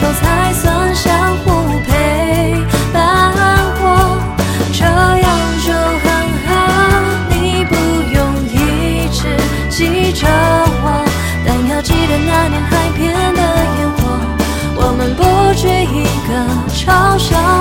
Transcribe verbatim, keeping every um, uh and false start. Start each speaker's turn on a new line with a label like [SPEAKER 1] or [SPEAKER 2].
[SPEAKER 1] 够才算相互陪伴过，这样就很好。你不用一直记着我，但要记得那年海边的烟火，我们不止一个嘲笑。